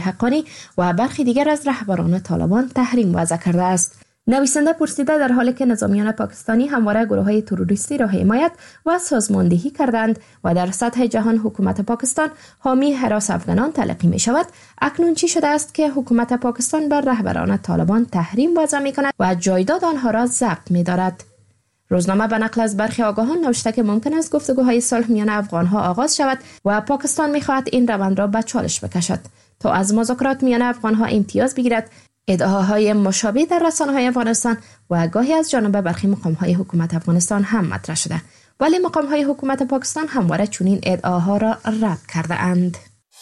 حقانی و برخی دیگر از رهبران طالبان تحریم وضع کرده است. نویسنده پرسیده در حالی که نظامیان پاکستانی همواره گروه‌های تروریستی را حمایت و سازماندهی کردند و در سطح جهان حکومت پاکستان حامی هراس افغانان تلقی می شود، اکنون چی شده است که حکومت پاکستان بر رهبران طالبان تحریم وضع می کند و جایداد آنها را ضبط می دارد؟ روزنامه به نقل از برخی آگاهان نوشته که ممکن است گفتگوهای صلح میان افغانها آغاز شود و پاکستان می خواهد این روند را به چالش بکشد تا از مذاکرات میان افغانها امتیاز بگیرد. ادعاهای مشابه در رسانه‌های افغانستان و گاهی از جانب برخی مقام‌های حکومت افغانستان هم مطرح شده، ولی مقام‌های حکومت پاکستان همواره چنین ادعاها را رد کرده اند.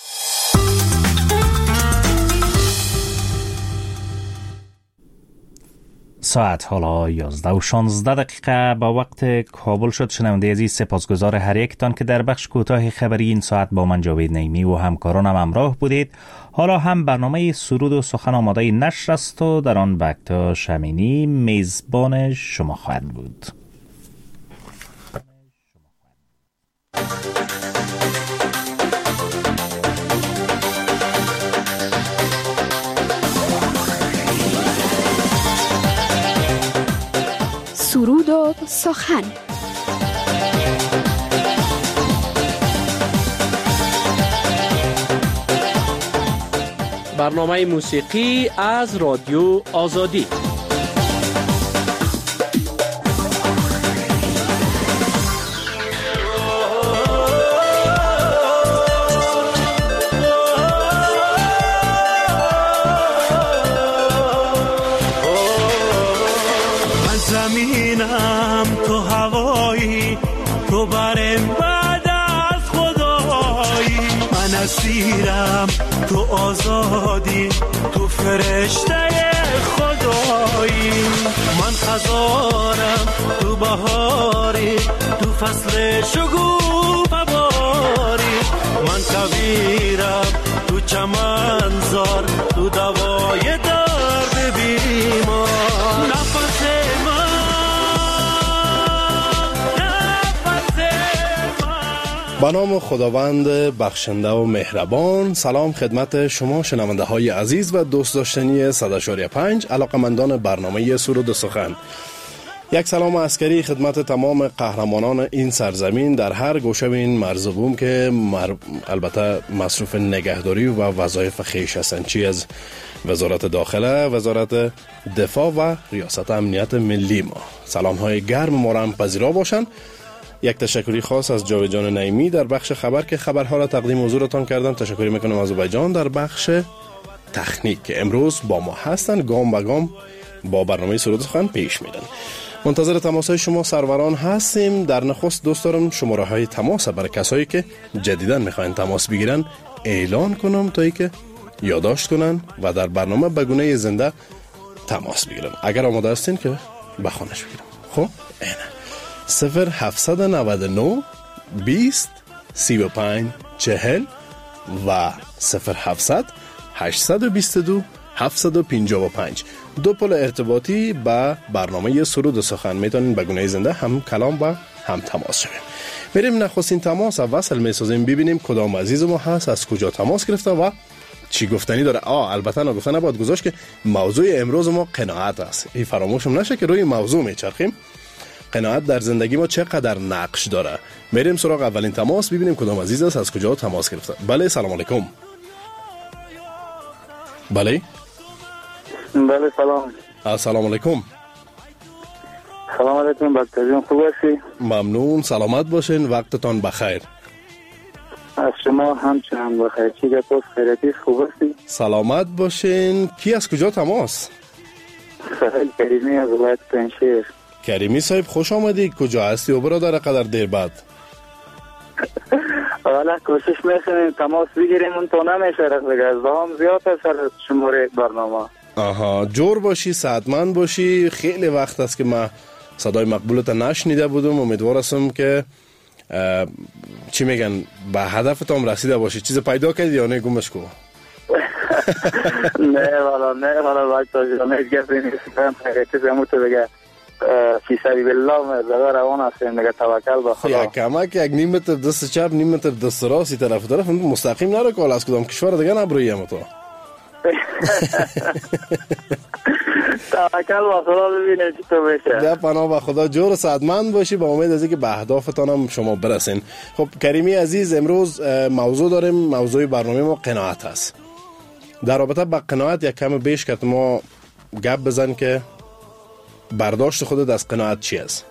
ساعت حالا 11:16 با وقت کابل شد. شنونده عزیز، سپاسگزار هر یکتان که در بخش کوتاه خبری این ساعت با من جاوید نعیمی و همکارانم همراه بودید. حالا هم برنامه سرود و سخن آماده نشر است و در آن بکتا شمینی میزبان شما خواهد بود. سرود و سخن. برنامه موسیقی از رادیو آزادی. زمینم تو هوایی، تو برم بعد از خدایی، من اسیرم تو آزادی، تو فرشته خدایی، من خزانم تو بهاری، تو فصل شگوفه باری، من کویرم تو چمنزار، تو دوای درد بیمار، نفس به نام خداوند بخشنده و مهربان. سلام خدمت شما شنونده های عزیز و دوست داشتنی 100.5 علاقمندان برنامه سرود و سخن. یک سلام عسکری خدمت تمام قهرمانان این سرزمین در هر گوشه این مرز و بوم که البته مصروف نگهداری و وظایف خویش هستند، چی از وزارت داخله، وزارت دفاع و ریاست امنیت ملی ما. سلام های گرم ما را هم پذیرا باشند. یک تشکری خاص از جاوید جان نعیمی در بخش خبر که خبرها را تقدیم حضورتان کردن. تشکری میکنم از اوبایجان در بخش تکنیک که امروز با ما هستند، گام به گام با برنامه سرود سخن پیش میرن. منتظر تماسهای شما سروران هستیم. در نخست دوست دارم شماره های تماس برای کسایی که جدیداً میخواین تماس بگیرن اعلان کنم تا اینکه یادداشت کنن و در برنامه به گونه زنده تماس بگیرن. اگر آماده هستین که بخوانش بگیرم. خب اینه 0799 20 35 40 و 0700 822 755 دو پل ارتباطی با برنامه سرود و سخن. میتونین به گونه زنده هم کلام و هم تماس شویم. میریم نخستین تماس وصل میسازیم، ببینیم کدام عزیز ما هست، از کجا تماس گرفته و چی گفتنی داره. البته نگفتن نباید گذاشت که موضوع امروز ما قناعت است. این فراموشم نشه که روی موضوع میچرخیم. قناعت در زندگی ما چقدر نقش داره. میریم سراغ اولین تماس، ببینیم کدام عزیز است، از کجا تماس گرفته. بله سلام علیکم. بله سلام. السلام علیکم. سلام علیکم بکتر، خوب هستی؟ ممنون، سلامت باشین، وقتتان بخیر. از شما همچنان بخیر. چی گپ خیراتی، خوب هستی؟ سلامت باشین. کی از کجا تماس؟ سهیل کریمی از ولایت پنجشیر. کریمی صاحب خوش آمدی. کجا هستی و برادر قدر دیر بعد؟ والا کوشش میکنیم تماس بگیریم، اون تو نمیشه دیگه، ازدحام زیاد است سر شماره برنامه. آها، جور باشی، صحتمند باشی. خیلی وقت است که من صدای مقبولت نشنیده بودم. امیدوار هستم که چی میگن به هدفتم رسیده باشی. چیز پیدا کردی یا نه گمش کو؟ نه والا وقت جان هیچ گپی نیست. خیلی زموت دیگه فی سبیل الله مرزا روان هستیم دیگه، توکل به خدا. یک کمک یک نیم متر دست چپ نیم متر دست راست طرف مستقیم نرو که از کدام کشور دیگه نبرویم تو. توکل با خدا ببینید چی تو بشه. در پناه به خدا جور و صحتمند باشی با امید از اینکه به اهدافتان هم شما برسین. خب کریمی عزیز، امروز موضوع داریم. موضوع برنامه ما قناعت است. در رابطه با قناعت یک کم بیش که ما گپ بزن که برداشت خودت از قناعت چی است؟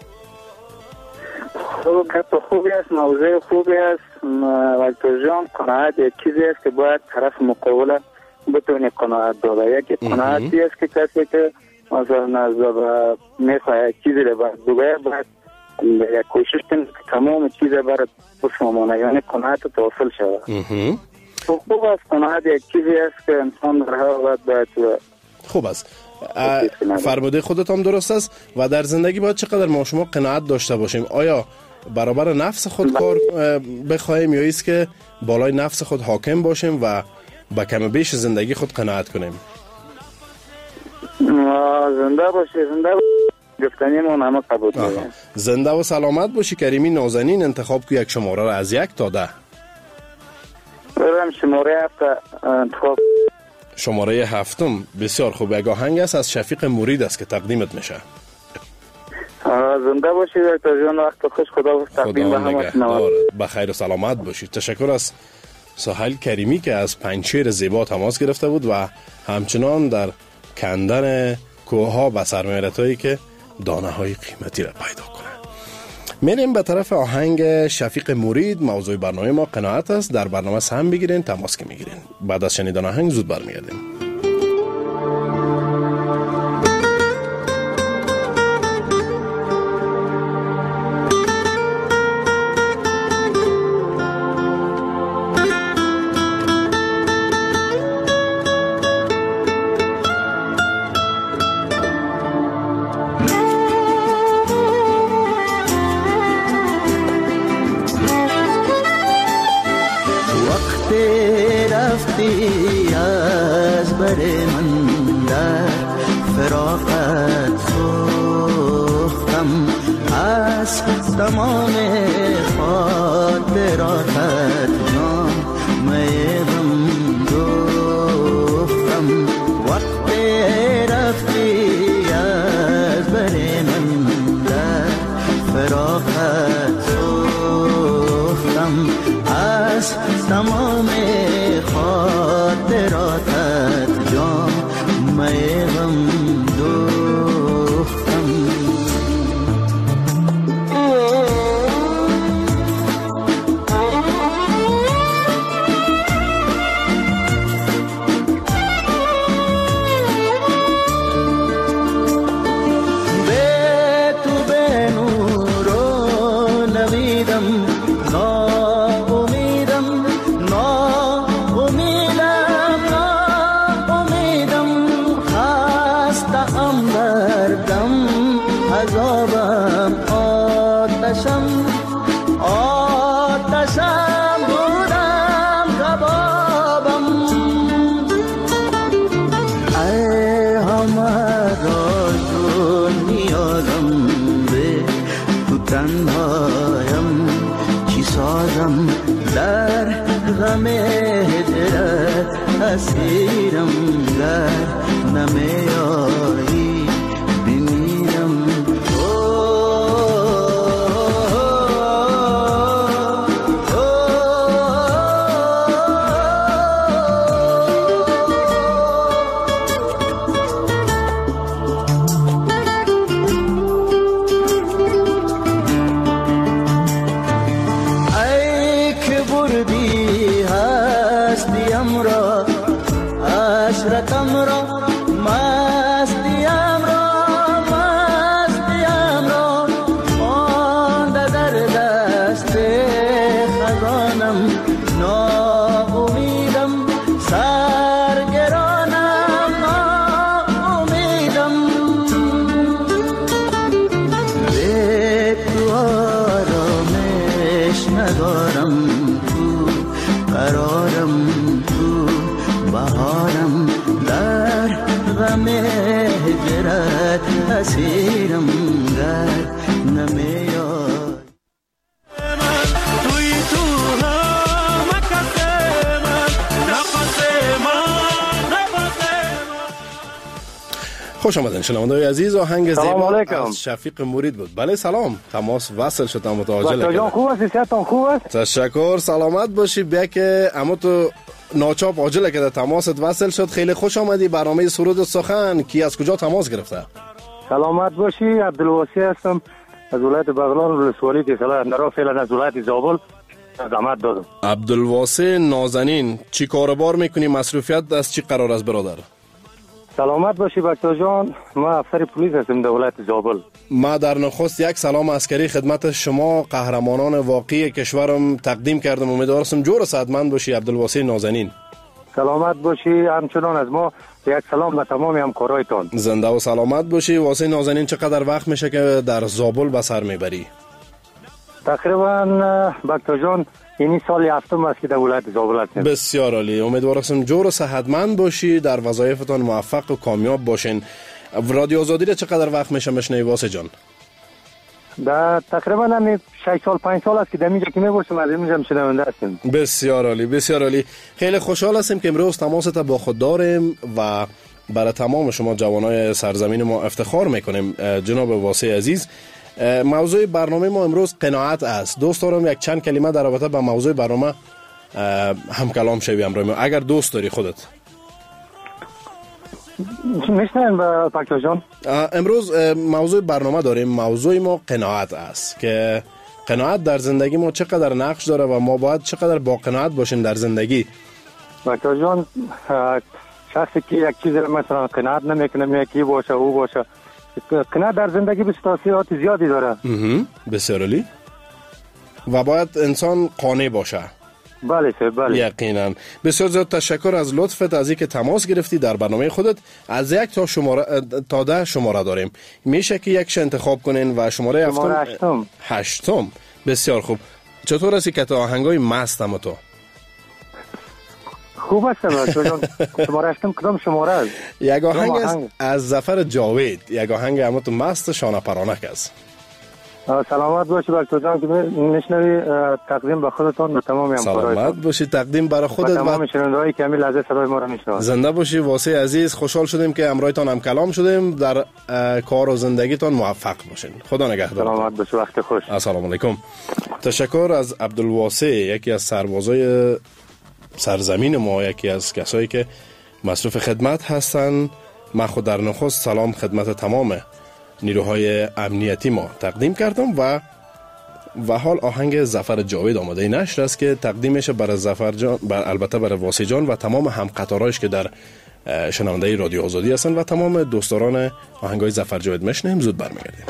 گپ خوبی است، موضوع خوبی است. ولی تو جان قناعت یک چیزی است که باید طرف مقابل بتونه قناعت داره. یکی قناعتی است که کسی که مثلا از میخواه یک چیزی رو باید یک کوشش کنه که تمام چیز برای بشمامانه، یعنی قناعت توصل شود. خوب است. قناعت یک چیزی است که انسان در هر وقت باید خوب است. فرموده خودت هم درست است. و در زندگی باید چقدر ما شما قناعت داشته باشیم؟ آیا برابر نفس خود کار بخوایم یا ایست که بالای نفس خود حاکم باشیم و با کم بیش زندگی خود قناعت کنیم؟ زنده باشی، گفتنی ما همه قبول داریم. زنده و سلامت باشی کریمی نازنین. انتخاب کو یک شماره را از 1 تا 10. برم شماره 7 انتخاب. شماره 7. بسیار خوب. یک آهنگ است از شفیق مرید است که تقدیمت میشه. زنده باشید تا جان، وقت خوش. خدا تقدیم به همه شما. بخیر و سلامت باشید. تشکر از سهیل کریمی که از پنجشیر زیبا تماس گرفته بود و همچنان در کندن کوه‌ها و سرمایه‌هایی که دانه‌های قیمتی را پیدا کنه. میریم به طرف آهنگ شفیق مرید. موضوع برنامه ما قناعت است. در برنامه سهم بگیرین، تماس که میگیرین. بعد از شنیدن آهنگ زود برمیگردیم. از بر من در فراقت سوختم، از تمام خاطراتت جامعیم دوختم. وقت رفتی از بر من در فراقت سوختم، از تمام خاطراتت جامعه غم دوختم. به تو به نور و نویدم، آتشم بودم کبابم. ای همه راز و نیازم، به تو تنهایم چی سازم؟ در غم هجرت اسیرم، گر نمیایی بمیرم. اسیرم گر نمیای. توی تو همه کس من نفس من خوش آمدین شنونده‌های عزیز. آهنگ زیبا از شفیق مرید بود. بله سلام، تماس وصل شد. متوجه جان خوب است؟ صحتتون خوب است؟ تشکر، سلامت باشی. بیا که اما تو ناچاپ عاجله که تماست وصل شد. خیلی خوش آمدی برنامه سرود و سخن. کی از کجا تماس گرفته؟ سلامت باشی، عبدالواسی هستم از ولایت بغلان ولسوالی تسلا اندرا، فعلا از ولایت زابل زحمت دادم. عبدالواسی نازنین، چی کاروبار میکنی؟ مصروفیت از چی قرار است برادر؟ سلامت باشی بکتا جان، ما افسر پلیس هستم در ولایت زابل. ما در نخست یک سلام عسکری خدمت شما قهرمانان واقعی کشورم تقدیم کردم. امیدوارم جور و صحتمند باشی عبدالواسی نازنین. سلامت باشی، همچنان از ما یک سلام به تمام همکارایتان. زنده و سلامت باشی. واسی نازنین چقدر وقت میشه که در زابل به سر میبری؟ تقریبا بکتا جان اینی سال هفتم است که در ولایت زابل هستیم. بسیار عالی، امیدوارم جور و صحتمند باشی، در وظایفتان موفق و کامیاب باشین. رادیو آزادی را چقدر وقت میشه میشنوی واسی جان؟ در تقریبا 6 سال 5 سال است که در اینجا که میباشم، از اینجا شنونده هستیم. بسیار عالی، بسیار عالی. خیلی خوشحال هستیم که امروز تماست با خود داریم و برای تمام شما جوانای سرزمین ما افتخار میکنیم. جناب واسی عزیز، موضوع برنامه ما امروز قناعت است. دوست دارم یک چند کلمه در رابطه با موضوع برنامه هم کلام شوی امروز ما، اگر دوست داری خودت. میشنن با پاکتا جان؟ امروز موضوع برنامه داریم. موضوع ما قناعت است که قناعت در زندگی ما چقدر نقش داره و ما باید چقدر با قناعت باشیم در زندگی. پاکتا جان، شخصی که یک چیز مثلا قناعت نمیکنه، یکی باشه او باشه، قناعت در زندگی به تاثیرات زیادی داره. بسیار عالی. و باید انسان قانع باشه. بله سر، بله. یقینا. بسیار زیاد تشکر از لطفت، از اینکه تماس گرفتی در برنامه خودت. از 1 تا 10 شماره داریم، میشه که یکش انتخاب کنین و شماره هشتم. بسیار خوب. چطور هستی که تو آهنگای مستم تو؟ خوب هستم جان. شماره هشتم کدام شماره است؟ یک آهنگ است از ظفر جاوید، یک آهنگ اما تو مست شانه پرانک است. سلامت باشی بکتا جان که میشنوی. تقدیم به خودتان و تمام همکارایتان. سلامت باشی، تقدیم برای خودت و تمام شنونده‌هایی که همین لحظه صدای ما را میشنوند. زنده باشی واسی عزیز. خوشحال شدیم که امروزتان هم کلام شدیم. در کار و زندگیتان موفق باشین. خدا نگهدار. سلامت باشی، وقت خوش. السلام علیکم. تشکر از عبدالواسی، یکی از سربازای سرزمین ما، یکی از کسایی که مصروف خدمت هستن. من خود در نخست سلام خدمت تمام نیروهای امنیتی ما تقدیم کردم و حال آهنگ ظفر جاوید آماده نشر است که تقدیم میشه برای ظفر جان، البته برای واسی جان و تمام همقطارایش که در شنونده رادیو آزادی هستن و تمام دوستداران آهنگای ظفر جاوید. میشنیم، زود برمیگردیم.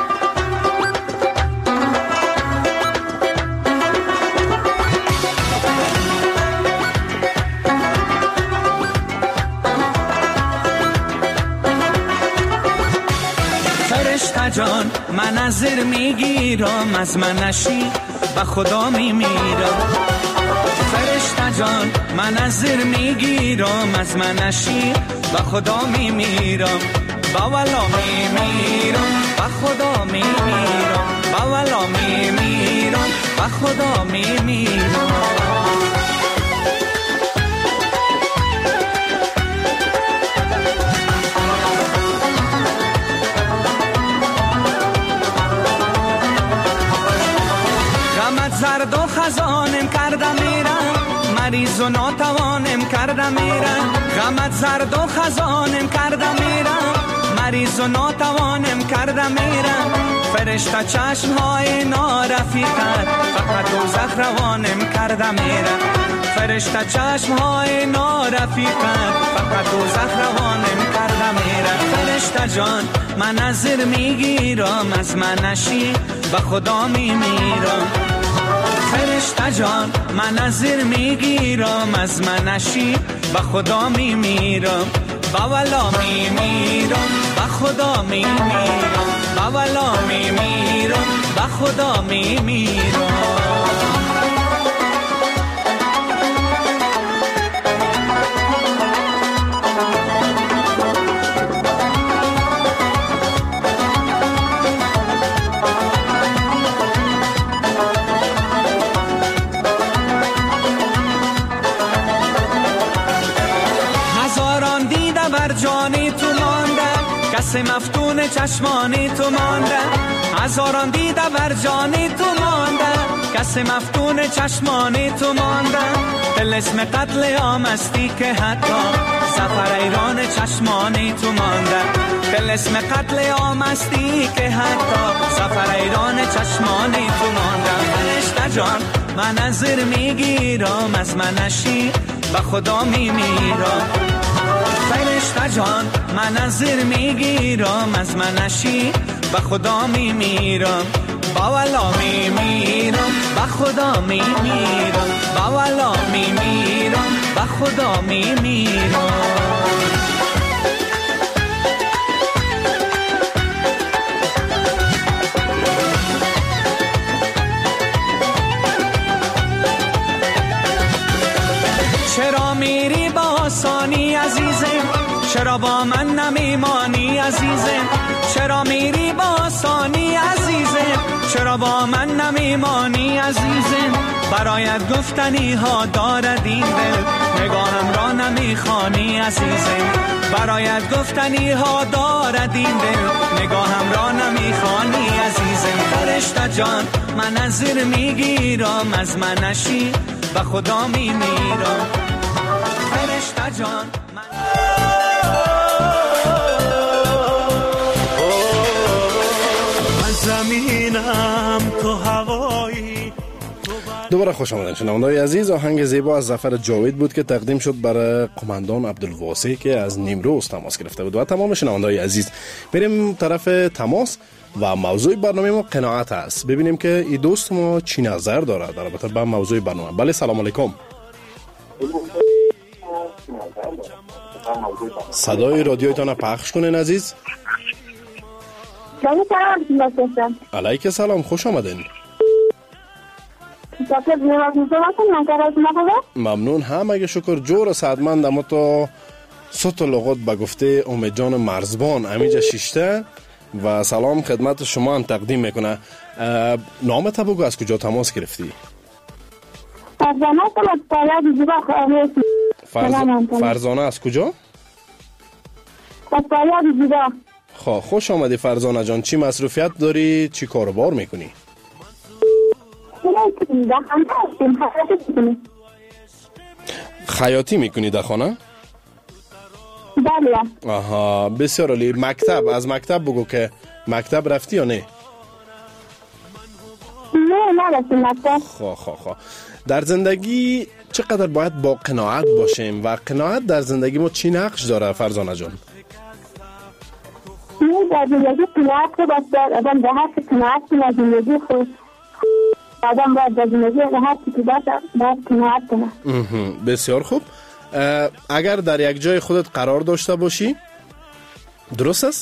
جان من از زیر میگیرم، از من نشی به خدا میمیرم. فرشته جان من از زیر میگیرم، از من نشی به خدا میمیرم. با ولا میمیرم، به خدا میمیرم. با ولا میمیرم، به خدا میمیرم. زرد و خزانم کردم میرم، مریض و ناتوانم کردم میرم. غمت زرد و خزانم کردم میرم، مریض و ناتوانم کردم میرم. فرشته چشمهای نارفیقت فقط دوزخ روانم کردم میرم. فرشته چشمهای نارفیقت فقط دوزخ روانم کردم میرم. فرشته جان من از زیر میگیرم، از من نشی به خدا میمیرم. فرشته جان من از زیر میگیرم، از من نشی به خدا میمیرم. با ولا میمیرم، به خدا میمیرم. با ولا میمیرم، به خدا میمیرم. جانی تو مانده کس مفتون چشمانی تو مانده، هزاران دیده بر جانی تو مانده، کس مفتون چشمانی تو مانده، طلسم قتل عامستی که حتی سفر ایران چشمانی تو مانده، طلسم قتل عامستی که حتی سفر ایران چشمانی تو مانده. فرشته جان من نظر میگیرم از منشی به خدا میمیرم، فرشته جان من نظر میگیرم از منشی به خدا میمیرم، با ولا میمیرم به خدا میمیرم، با ولا میمیرم به خدا میمیرم. چرا میری با آسانی عزیزم، چرا با من نمیمانی عزیزم، چرا میری با آسانی عزیزم، چرا با من نمیمانی عزیزم، برایت گفتنی ها دارد این دل، نگاهم را نمیخوانی عزیزم، برایت گفتنی ها دارد این دل، نگاهم را نمیخوانی عزیزم. فرشته جان من نظر میگیرم از منشی به خدا میمیرم، فرشته جان من زمینم تو هوایی. دوباره خوش آمدین شنونده‌های عزیز. آهنگ زیبا از ظفر جاوید بود که تقدیم شد برای قماندان عبدالواسع که از نیمروز تماس گرفته بود. و تمام شنونده‌های عزیز بریم طرف تماس و موضوع برنامه ما قناعت است. ببینیم که این دوست ما چی نظر داره در رابطه با موضوع برنامه. بله سلام علیکم. صدای رادیویتان پخش کنین عزیز. علیک سلام، خوش آمدین. ممنون هم اگه شکر جور صدمند. اما تو صوت لغت به گفته امید جان مرزبان امیجا شیشته و سلام خدمت شما هم تقدیم میکنه. نامت بگو، از کجا تماس گرفتی؟ فرزانه از کجا؟ خوش آمدی فرزانه جان. چی مصروفیت داری؟ چی کاروبار میکنی؟ خیاطی میکنی در خانه؟ بله. آها بسیار عالی. مکتب، از مکتب بگو که مکتب رفتی یا نه؟ نه نرفتیم مکتب. خواه در زندگی چقدر باید با قناعت باشیم و قناعت در زندگی ما چی نقش داره فرزانه جان؟ در زندگی قناعت که باید آدم به هر قناعت کنه، زندگی خود آدم باید در زندگی به هر که باید قناعت کنه. بسیار خوب. اگر در یک جای خودت قرار داشته باشی درست است؟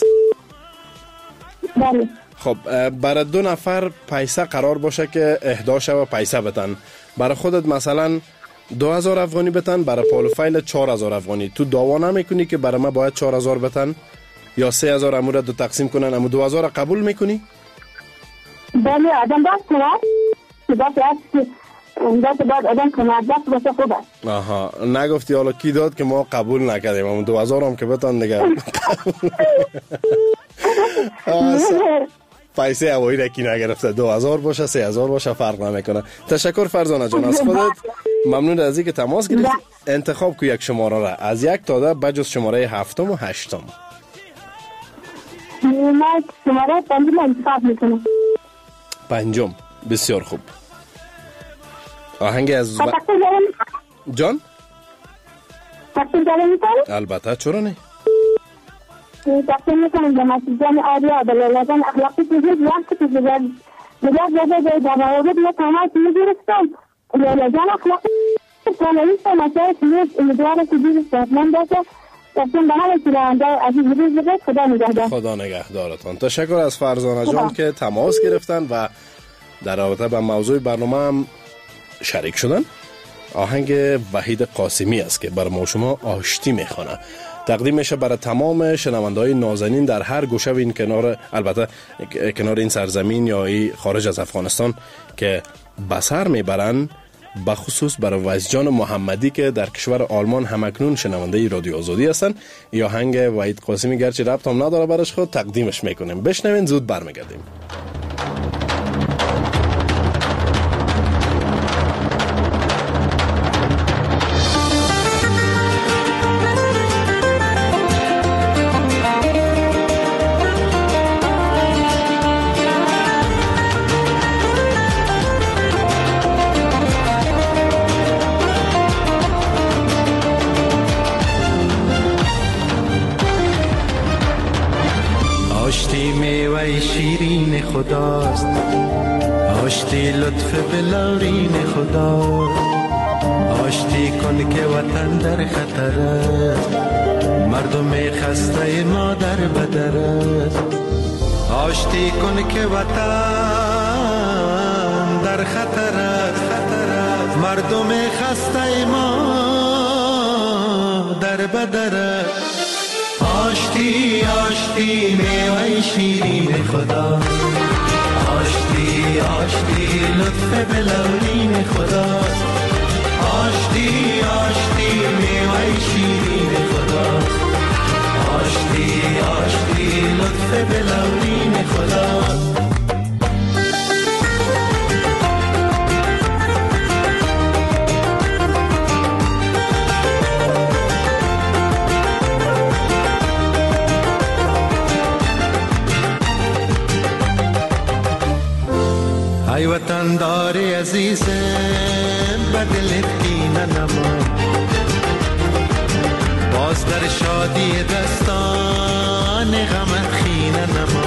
بله. خب برای 2 نفر پیسه قرار باشه که اهدا شوه پیسه بتن، برای خودت مثلا 2000 افغانی بتن، برای پالوفایل 4000 افغانی، تو دعوا نمیکنی که برای ما باید 4000 بتن یا 3000 امور دو تقسیم کنن، اما 2000 قبول میکنی؟ بله آدم باید کنه باید آدم کنه باشه خوب است. آها نگفتی حالا کی داد که ما قبول نکردیم، اما 2000 هم که بتن دیگه پیسه هوایی را کی نگرفته، 2000 باشه 3000 باشه فرق نمیکنه. تشکر فرزانه جان از خودت، ممنون از اینکه تماس گرفتی. انتخاب کو یک شماره را از 1 تا 10 بجز شماره 7 و 8. من شماره 5 انتخاب میکنم. 5. بسیار خوب. آهنگ از جان البته چرا نه؟ تقسیم میکنم به مسیجان آریا بلالازان اخلاقی تجید وقت که بجرد در روابط یا تماس میگرفتم بلالازان اخلاقی تنویست مسائل تجید امیدوار تجید استثمان باشه. تقسیم به همه چیزانده عزیز روز بگید. خدا نگهدار. خدا نگهدارتان. تشکر از فرزانه جان که تماس گرفتن و در رابطه با موضوع برنامه هم شریک شدن. آهنگ وحید قاسمی است که بر ما شما آشتی میخوانه. تقدیم میشه برای تمام شنونده‌های نازنین در هر گوشه این کنار، البته کنار این سرزمین یا خارج از افغانستان که بسر میبرن بخصوص برای وحید جان محمدی که در کشور آلمان همکنون شنونده رادیو آزادی هستن. یا آهنگ وحید قاسمی گرچه ربط هم نداره برش خود تقدیمش میکنیم. بشنوین زود برمیگردیم. آشتی میوه شیرین خداست، آشتی لطف بلورین خداست. آشتی کن که وطن در خطر است، مردم خسته ما در بدر است. آشتی کن که وطن در خطر است، مردم خسته ما در بدر است. آشتی آشتی میوه شیرین خدا، آشتی آشتی لطف بلورین خدا. آشتی آشتی میوه شیرین خدا، آشتی آشتی لطف بلورین خدا. ای وطن داری عزیزم بدلت کینه نما، باز در شادی دستان غمت خینه نما.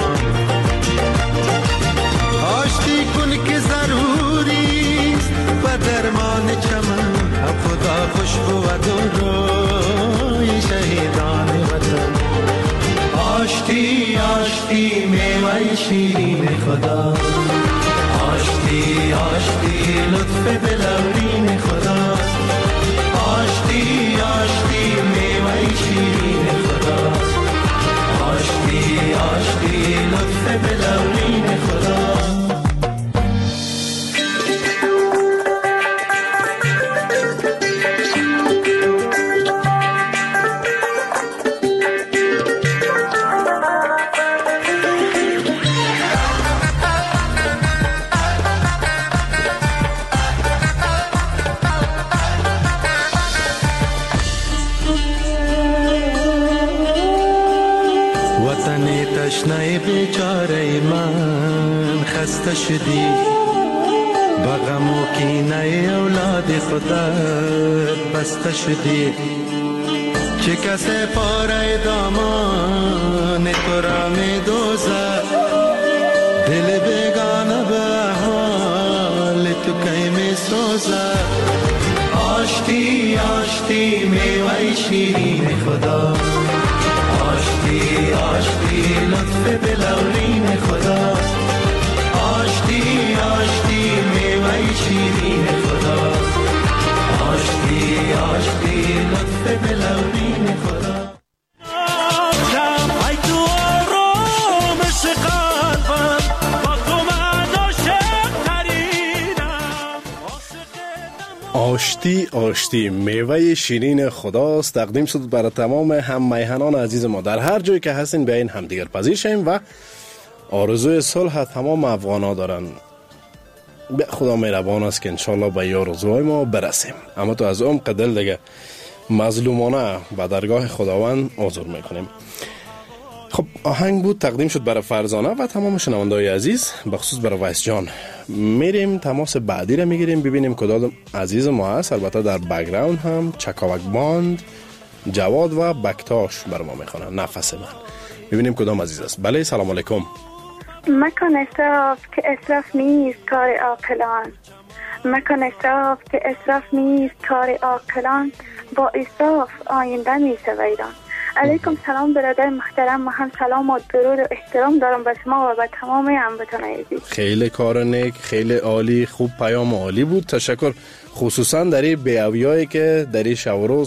آشتی کن که ضروریست و درمان چمن، اب خدا خوش بود و روی شهیدان وطن. آشتی آشتی میوه شیرین خدا، آشتی آشتی لطف بلورین خدا. آشتی آشتی میوه شیرین خدا، آشتی آشتی لطف بلورین خدا. تشنه بیچاره من خسته شدی، با غم و کینه اولاد خودت بسته شدی. چه کسی پاره دامان تو را می دوزد، دل بیگانه به حال تو کی می سوزد. آشتی آشتی میوه شیرین خدا، آشتی آشتی لطف بلورین خدا. آشتی آشتی میوه شیرین خدا، آشتی آشتی لطف بلورین خدا. ای تو آرامش قلبم، با تو من عاشق ترینم. آشتی آشتی میوه شیرین خداست تقدیم شد برای تمام هم میهنان عزیز ما در هر جایی که هستین. بیاین همدیگر پذیر شیم و آرزوی صلح تمام افغانا دارن. خدا مهربان است که انشالله به آرزوهای ما برسیم. اما تو از عمق دل دیگه مظلومانه به درگاه خداوند عذر میکنیم. خب آهنگ بود تقدیم شد برای فرزانه و تمام شنونده‌های عزیز، بخصوص برای وحید جان. میریم تماس بعدی را میگیریم ببینیم کدام عزیز ما هست. البته در بک‌گراند هم چکاوک باند، جواد و بکتاش بر ما میخوانن نفس من. ببینیم کدام عزیز است. بله سلام علیکم. مکن اسراف که اسراف نیست کار عاقلان، مکن اسراف که اسراف نیست کار عاقلان، با اسراف آینده میشه ویران. علیکم سلام برادر محترم، ما هم سلام و درود و احترام دارم به شما و به تمام هموطنان عزیز. خیلی کار نیک، خیلی عالی، خوب، پیام عالی بود. تشکر، خصوصا در این بیاویایی که در این شب و روز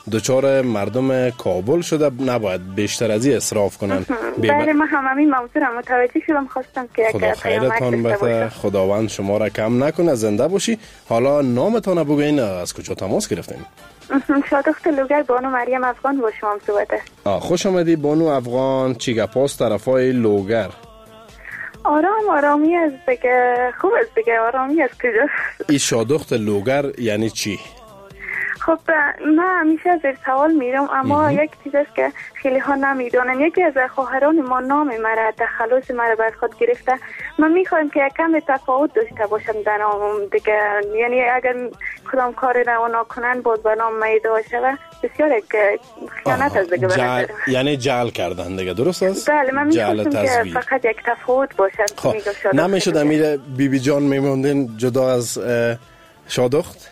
دچار مردم کابل شده، نباید بیشتر از این اصراف کنن. بله من همین موضوع را متوجه شدم، خواستم که خدا خیرتان بده، خداوند شما را کم نکنه، زنده باشی. حالا نامتان بگوین، از کجا تماس گرفتین؟ شادخت لوگر، بانو مریم افغان با شما صحبت است. خوش آمدی بانو افغان. چی گپاست طرفای لوگر؟ آرامی است دیگه، خوب است دیگه. آرامی است کجا؟ این شادخت لوگر یعنی چی؟ خب من همیشه از سوال میرم، اما یک چیز است که خیلی ها نمیدونن. یکی از خواهران ما نام مرا، تخلص مرا بر خود گرفته. من میخوایم که کم تفاوت داشته باشم در نام دیگه، یعنی اگر کدام کار روانا کنن بود به نام میده باشه و بسیار خیانت از دیگه یعنی جعل کردن دیگه، درست است؟ بله من میخواستم که فقط یک تفاوت باشد. نمیشد امیر بی جان میموندین جدا از شادخت؟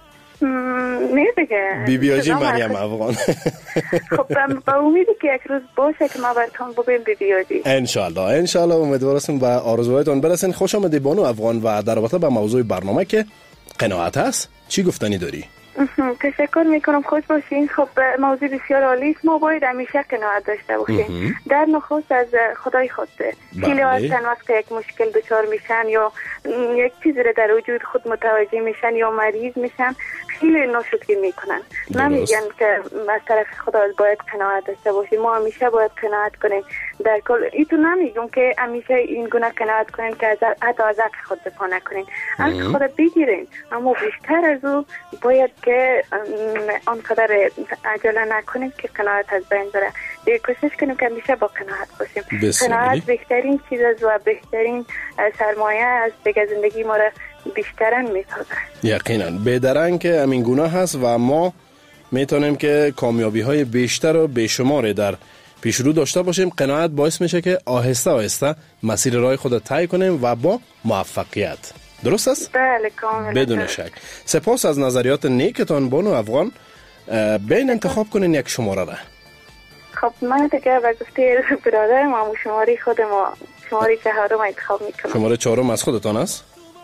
نه دیگه بی آجی مریم افغان. خب با امیدی که یک روز باشه که ما براتون ببین بی آجی. انشالله امیدوارم به آرزوهایتان برسین. خوش آمدید بانو افغان. و در رابطه با موضوع برنامه که قناعت هست، چی گفتنی داری؟ تشکر میکنم، خوش باشین. خب موضوع بسیار عالی است، ما باید همیشه قناعت داشته باشیم. در نخست از خدای خود. خیلی هستن وقتی یک مشکل دچار میشن یا یک چیزی رو در وجود خود متوجه میشن یا مریض میشن، خیلی ناشکری میکنن. نمیگن که از طرف خدا باید قناعت داشته باشیم. ما همیشه باید قناعت کنیم. در کل ایتو نمیگم که همیشه این گونه قناعت کنیم که حتی از حق خود دفاع نکنیم، از خود بگیریم، اما بیشتر از او باید که آنقدر عجله نکنیم که قناعت از بین بره. کوشش کنیم که همیشه با قناعت باشیم. قناعت بهترین چیز است و بهترین سرمایه است دیگه، زندگی ما را بیشترن میسازه. یقینا بدرنگ که همین گناه هست و ما میتونیم که کامیابی های بیشتر و بیشمار در پیش رو داشته باشیم. قناعت باعث میشه که آهسته آهسته مسیر راه خود طی کنیم و با موفقیت. درست است؟ بله کاملا. بدون شک. سپاس از نظریات نیکتان بانو افغان. بین انتخاب کنین یک شماره را. خب من دیگه به گفته برادرم و شماره خود ما شماره 4 انتخاب میکنم. شماره 4 از خودتان است؟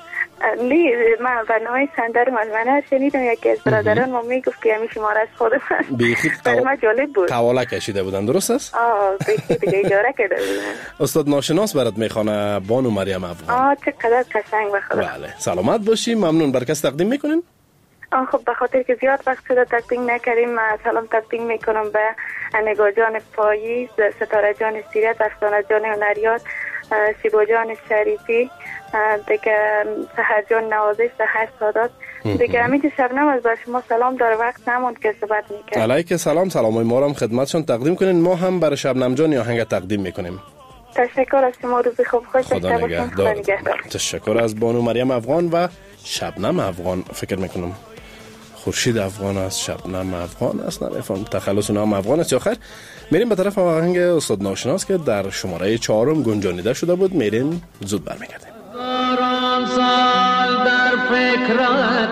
نه من برنامه سندر ملمنه شنیدم، یکی از برادران ما میگفت که همین شماره از خودم است. برای من جالب بود. قواله کشیده بودن، درست است؟ بیخی دیگه اجاره کرده بودن. استاد ناشناس برات میخوانه بانو مریم افغان. چقدر قشنگ بخدا. بله سلامت باشی. ممنون. بر کس تقدیم میکنین؟ خب به خاطر که زیاد وقت شده تقدیم نکردیم، سلام تقدیم میکنم به نگاه جان پاییز، ستاره جان سیرت، افسانه جان هنریات، شیبا جان شریفی، دیگه سحر جان نوازش، سحر سادات، دیگه همین شبنم از بر شما سلام داره، وقت نموند که صحبت میکنم. علیک سلام. سلامای ما رو هم خدمتشون تقدیم کنین. ما هم برای شبنم جان آهنگ تقدیم میکنیم. تشکر از شما. روز خوب خوش داشته باشین. خدا نگهدار. تشکر از بانو مریم افغان و شبنم افغان. فکر میکنم خورشید افغان است، شبنم افغان است، نمیفهم تخلص نام افغان است یا خیر. میریم به طرف آهنگ استاد ناشناس که در شماره 4 گنجانیده شده بود. میریم زود برمیگردیم. هزاران سال در فکرت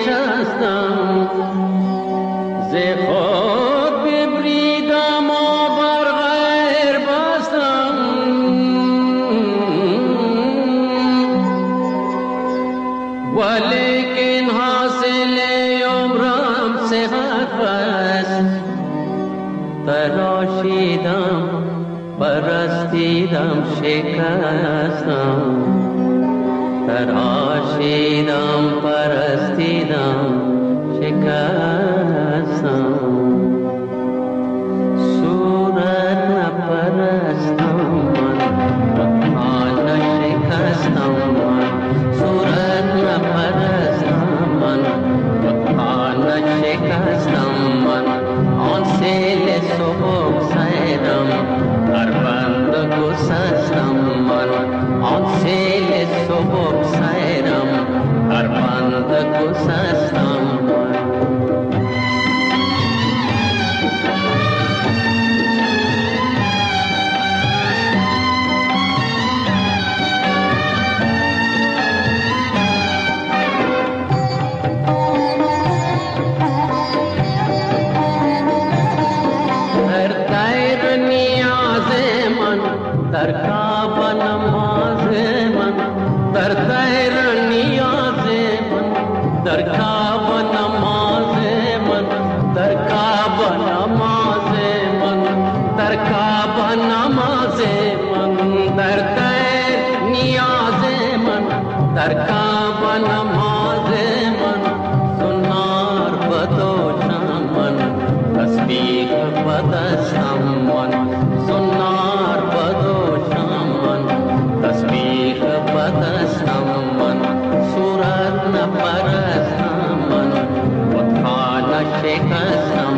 نشستم، ز خود ببریدم و بر غیر بستم، ولیکن حاصل عمرم صحت است. تراشیدم پرستیدم شکستم، تراشیدم پرستیدم شکستم، صورت نپرستم من رخان نشکستم، من صورت نپرستم من رخان نشکستم، من آن سیل صبح سیدم هر بند گسستم، من آن سیل صبح سیدم هر بند گسستم. در کعبه نماز من، در تیر نیاز من، در کعبه نماز من، در کعبه در کعبه نماز من در دیر نیاز من در کعبه نماز من سنار بدوشم من تسبیح بدستم من سنار بدوشم من تسبیح بدستم من صورت نپرستم من بتخانه شکستم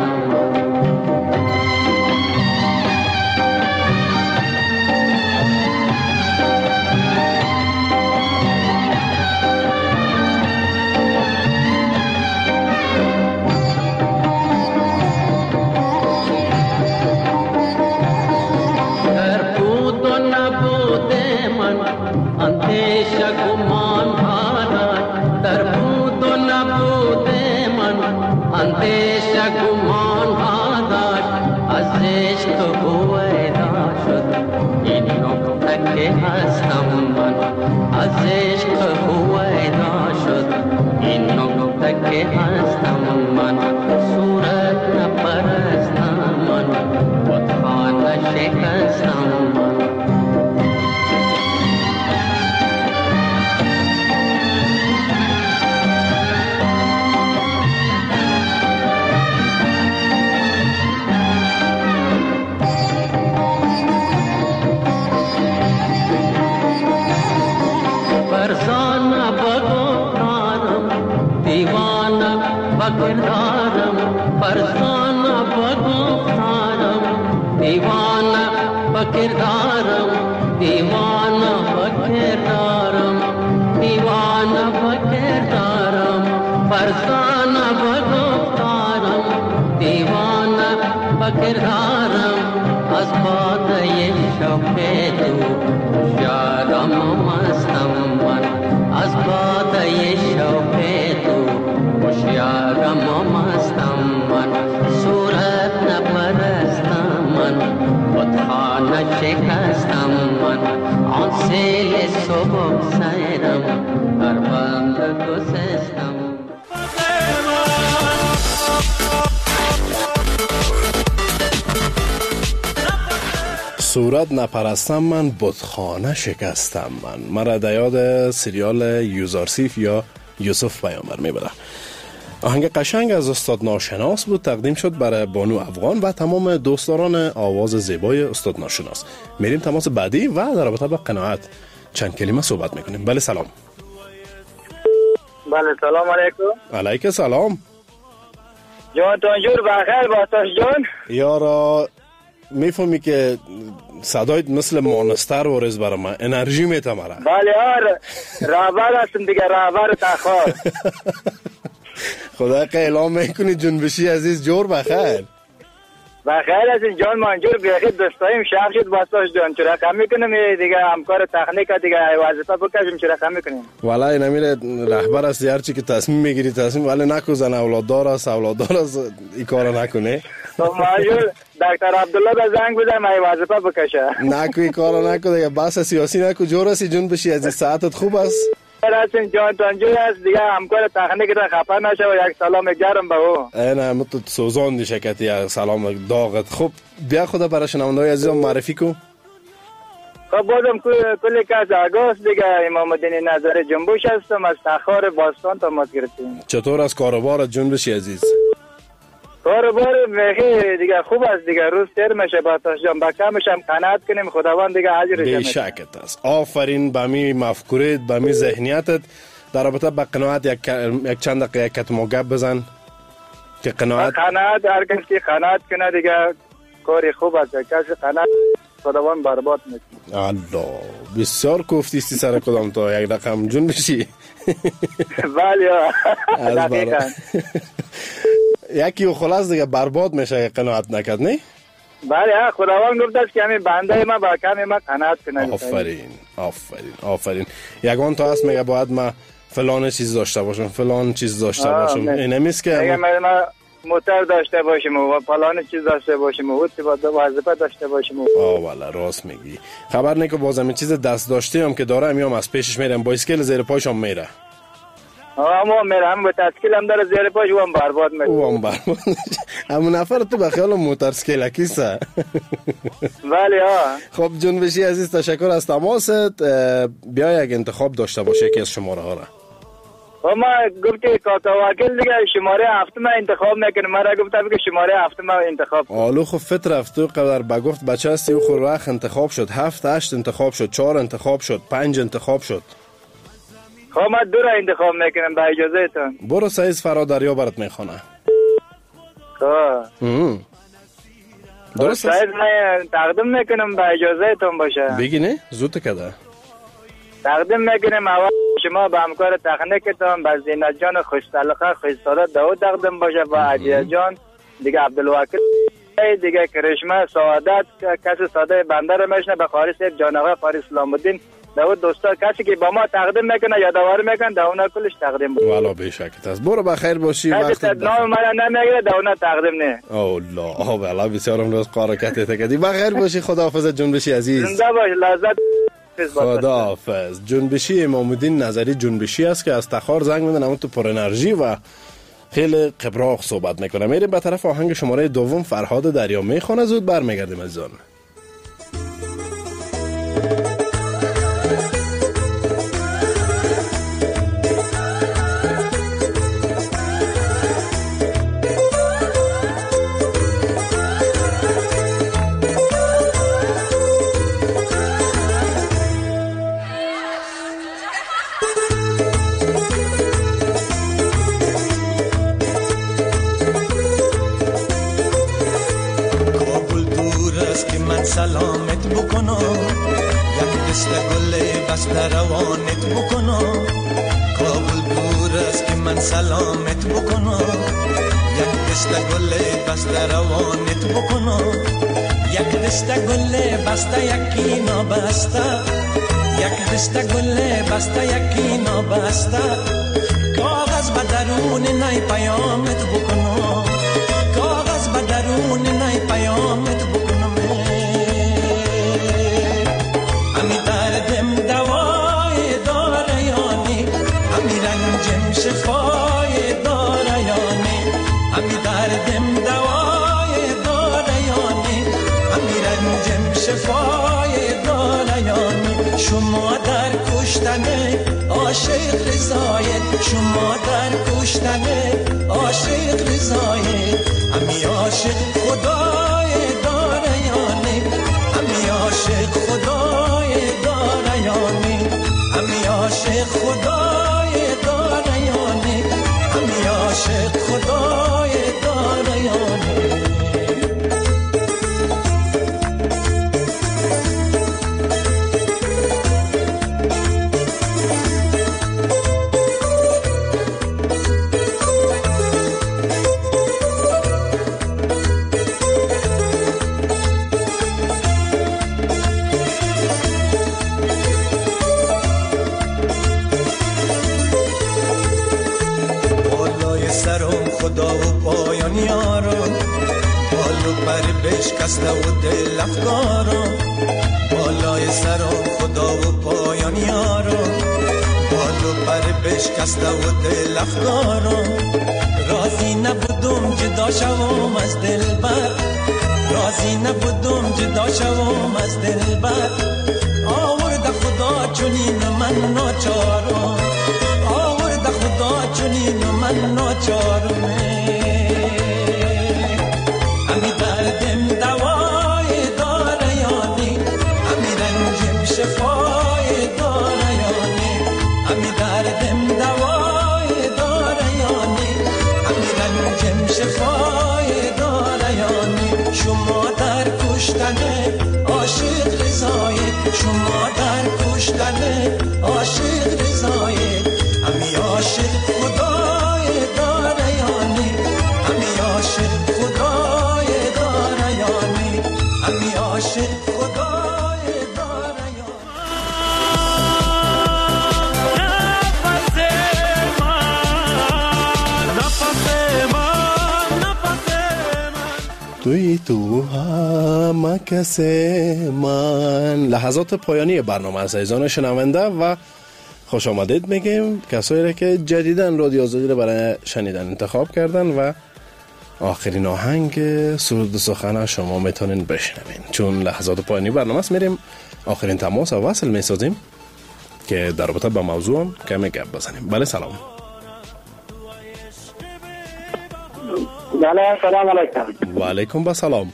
صورت نپرستم من بتخانه شکستم من. مرا در یاد سریال یوزارسیف یا یوسف پیامبر میبره. آهنگ قشنگ از استاد ناشناس بود، تقدیم شد برای بانو افغان و تمام دوستداران آواز زیبای استاد ناشناس. میریم تماس بعدی و در رابطه با قناعت چند کلمه صحبت میکنیم. بله سلام. بله سلام علیکم. علیکم سلام. جان تانجور بخیر باتاش جان. یارا میفهمی که صدایت مثل مانستر ورز برای من انرژی میته مرا. بله یار رهبر هستم دیگه، رهبر تخار. خدا اعلام میکنی جنبشی عزیز جور بخیر. بخیر هستین جان منجور بخیر دوستایم شب شد باتاش جان. چرا کم میکنم دیگه همکار تکنیک دیگه وظیفه بکشیم چرا کم میکنیم. والله نمیره رهبر است هر چی که تصمیم میگیری تصمیم ولی نکو زن اولاددار است این کارو نکنه. منجور دکتر عبدالله به زنگ بزن من وظیفه بکشه. نکو این کارو نکو دیگه بحث سیاسی نکو جور است جون بشی از ساعتت خوب است. راستی جان تانجور است دیگه همکار تکنیک را خفه نشه و یک سلام گرم به او. نه مت سوزان دی شکتی سلام داغت. خب بیا خدا برای شنونده‌های عزیزم معرفی کو. خب بازم کلی کس آگاست دیگه امام الدین نظر جنبش هستم از تخار باستان تا ماست گرفتیم. چطور از کاروبار جنبشی عزیز؟ کاروبار میخی دیگه خوب است دیگه، روز تر میشه باتاش جان، با کمش هم قناعت کنیم خداوند دیگه اجرش میده. بی‌شکت است. آفرین به می مفکورت به می ذهنیتت. در رابطه با قناعت یک چند دقیقه کتمو گپ بزن که قناعت هر کسی قناعت کنه دیگه کاری خوب است. کسی قناعت خداوند برباد میکنه. الله بسیار کوفتیستی سر کدام تا یک رقم جون بشی. بله دقیقاً. یکی و خلاص دیگه برباد میشه قناعت نکرد نه؟ بله خداوند گفت است که همین بنده ما با کمی ما قناعت کنه. آفرین. یگان تا هست میگه باید ما فلان چیز داشته باشم فلان چیز داشته باشم. این نمیست که ما موتر داشته باشیم و فلان چیز داشته باشیم و وظیفه داشته باشیم. والا راست میگی. خبر نه که بازم چیز دست داشته هم که داره میام از پیشش میرم با اسکیل زیر پایشم میره. اما میرم با تسکیل هم داره زیر پاش و هم برباد میشه. همون نفر تو به خیال موتورسیکلکیسه. بله خب جنبشی عزیز تشکر از تماست. بیا یک انتخاب داشته باشه که از شماره ها را. ما گفتی کاکا وکیل دیگه شماره 7 ما انتخاب میکنه. مرا گفتم که شماره 7 ما انتخاب. آلو خب فت رفت تو قدر بگفت بچه هستی و خور رخ انتخاب شد. 7 8 انتخاب شد، 4 انتخاب شد، 5 انتخاب شد. خب ما 2 را انتخاب میکنم با اجازه تون. برو سایز فرادریا برات میخونه. درست سایز من تقدیم میکنم با اجازه تون باشه. بگی نه زود کده تقدیم میکنم اول شما با همکار تکنیکتون با زینت جان خوشطلقه خوشطلقه داود تقدیم باشه با عدیه جان دیگه عبدالوکیل دیگه کرشمه سعادت کسی ساده بنده رو میشنه به خارج سیب جانقه فارس اسلام الدین داود دوستا کسی که با ما تقدیم میکنه یادآوری میکنه داونا کلش تقدیم باشه. والا بشکت است. برو بخیر باشی. وقت نام من نمیگیره داونا تقدیم نه. الله والا بسیار امروز قارکت تکدی. بخیر باشی. خداحافظ جنبشی عزیز. زنده باش. لذت خداحافظ. جنبشی امام الدین نظری جنبشی است که از تخار زنگ میزنه اما تو پر انرژی و خیلی قبراق صحبت میکنه. میریم به طرف آهنگ شماره دوم. فرهاد دریا میخونه. زود برمیگردیم عزیزان. سلامت بکنم یک دست گل بسته روانت بکنم کابل دور است که من سلامت بکنم یک دست گل بسته روانت بکنم یک دست گل بسته یکی نابسته یک دست گل بسته یکی نابسته کاغذ به درون نی پیامت بکنم کاغذ به درون نی پیامت بکنم شفای داره یانی همی دردم دوای داره یانی همی رنجم شفای داره یانی شما در کشتن عاشق رضایت شما در کشتن عاشق رضایت همی عاشق خدای داره یانی همی عاشق خدای داره یانی همی عاشق خدای داره یانی همی عاشق خدای داره یانی خدا و پایان یارم بالو پر بشکسته و دل افکارم بالای سرم خدا و پایان یارم بالو پر بشکسته و دل افکارم راضی نبودم جدا شوم از دلبر راضی نبودم جدا شوم از دلبر آورد خدا چنین من ناچارم آورد خدا چنین من ناچارم همی دردم دوای داره یانی همی رنجم شفای داره یانی همی دردم دوای داره یانی همی رنجم شفای داره یانی شما در کشتن عاشق رضایت شما در کشتن عاشق رضایت همی عاشق خدای داره یانی همی عاشق خدای داره یانی همی عاشق خدای داره یانی توی تو همه کس من. لحظات پایانی برنامه از عزیزان شنونده و خوش آمدید میگیم کسایی را که جدیداً رادیو آزادی را برای شنیدن انتخاب کردن و آخرین آهنگ سرود سخن شما میتونین بشنوین. چون لحظات پایانی برنامه است، میریم آخرین تماس و وصل میسازیم که در رابطه با موضوع هم کمی گپ بزنیم. بله سلام. بله سلام علیکم. و علیکم با سلام.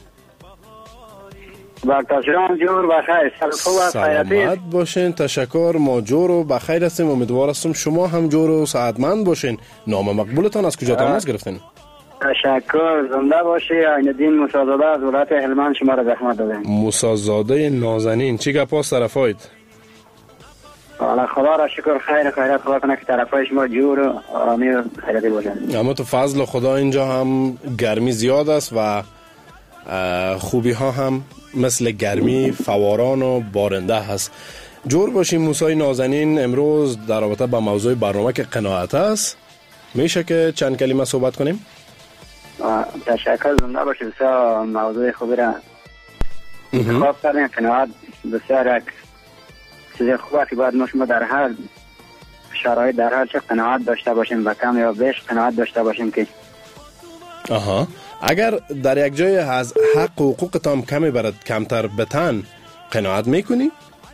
وقتشان جور بخیر. سلامت باشین. تشکر. ما جور و بخیر هستیم. امیدوار هستم شما هم جور و سعادتمند باشین. نام مقبولتان از کجا تماس گرفتین؟ تشکر. زنده باشی. عینالدین موسی‌زاده از ولایت هلمند شما را زحمت دادم. موسی‌زاده نازنین، چی گپاست طرفایت؟ والا خدا را شکر خیر خیرات خدا کنه که طرفای شما جور و آرامی و خیراتی باشن. اما تو فضل خدا اینجا هم گرمی زیاد است و خوبی ها هم مثل گرمی فواران و بارنده هست. جور باشیم. موسی نازنین، امروز در رابطه با موضوع برنامه که قناعت است، میشه که چند کلمه صحبت کنیم؟ تشکر. زنده باشید. بسیار موضوع خوبی را انتخاب کردیم. قناعت بسیار یک چیز خوبه که باید ما شما در هر شرایط در هر چه قناعت داشته باشیم و کم یا بیش قناعت داشته باشیم که اگر در یک جای از حق و حقوقتان کمی برد کمتر بتن قناعت میکنی؟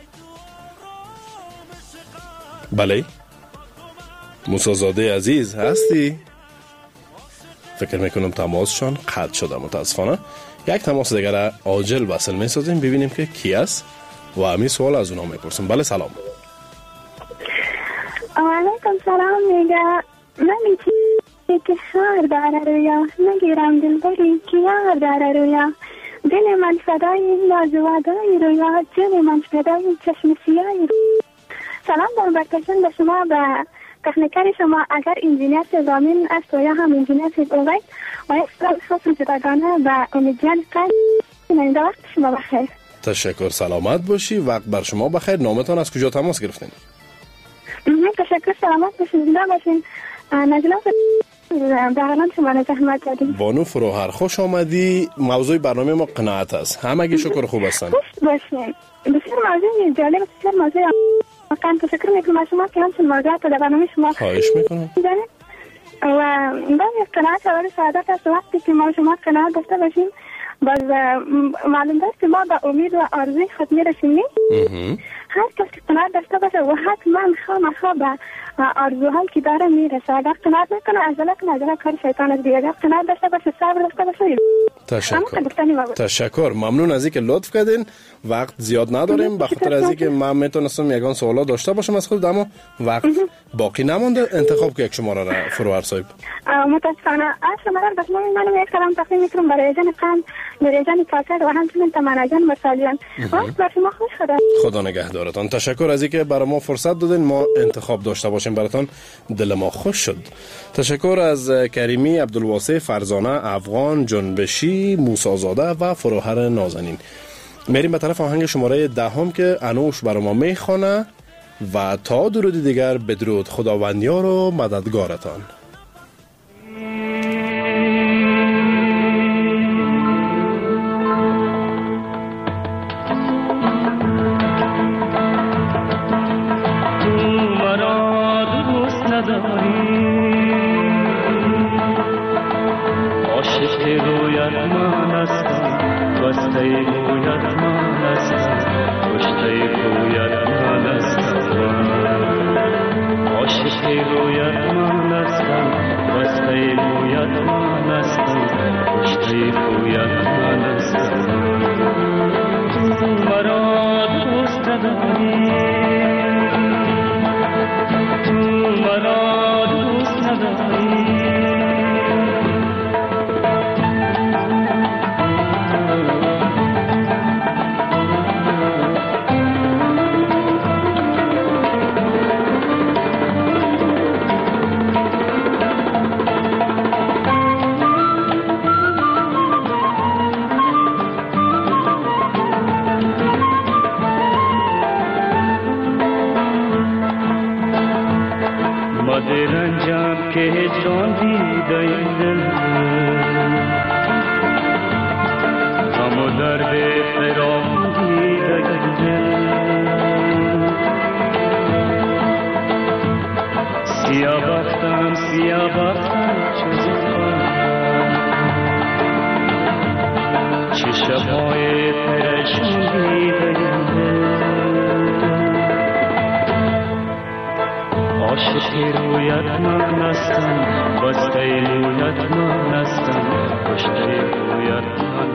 بله موسی‌زاده عزیز هستی؟ فکر میکنم تماسشان قطع شده متاسفانه. یک تماس دیگر عاجل وصل میسازیم ببینیم که کی است و همین سوال از اونا میپرسیم. بله سلام. علیکم سلام. میگه من که خار داره رویا نگیرم دلبری که یار داره رویا دل من فدای نازوادای رویا جل من فدای چشم سیای. سلام دارم برکشن به شما و تکنیکر شما. اگر انجینیر زمین است و یا هم انجینیر اوید و یک سلام خصوص جداگانه و امیدوارم که نینده وقت شما بخیر. تشکر. سلامت باشی. وقت بر شما بخیر. نامتان از کجا تماس گرفتین؟ تشکر. سلامت باشین. زنده باشین. نجلاس بغلان شما را زحمت دادیم. بانو فروهر خوش آمدی. موضوع برنامه ما قناعت است. همگی شکر خوب هستن. خوش باشین. بسیار موضوع جالب، بسیار موضوع واقعا تشکر میکنم شما که همچنین موضوعات در برنامه شما خواهش میکنم. و باید قناعت اول سعادت است. وقتی که ما شما قناعت داشته باشیم باز معلوم داشت که ما به امید و آرزوی خود میرسیم. هر کس که قناعت داشته باشه و حتما خواه به آرزوهایی که داره میرسه. اگر قناعت میکنه عجله کنه، عجله کار شیطان است. اگر قناعت داشته باشه صبر داشته باشه. تشکر. ممنون از اینکه لطف کردین. وقت زیاد نداریم به خاطر از اینکه من میتونستم یگان سوالا داشته باشم از خود، اما وقت باقی نمونده. انتخاب که یک شماره را فروهر صاحب. متاسفانه شماره را بس من یک کلام تقدیم میکنم برای جان قند، برای جان کاکر و همچنین تمنا جان مرسالیان. وقت بر شما خوش خدا نگهدارتان. تشکر از اینکه برای ما فرصت دادین ما انتخاب داشته باشیم براتون. دل ما خوش شد. تشکر از کریمی، عبدالواسع فرزانه، افغان جنبشی، موسی‌زاده و فروهر نازنین. میریم به طرف آهنگ شماره 10 که انوش برای ما میخوانه و تا درود دیگر بدرود خداوندیار و مددگارتان. سیاه بختم چه زمان عاشق رویت نستم بسته رویت نستم پشت رویت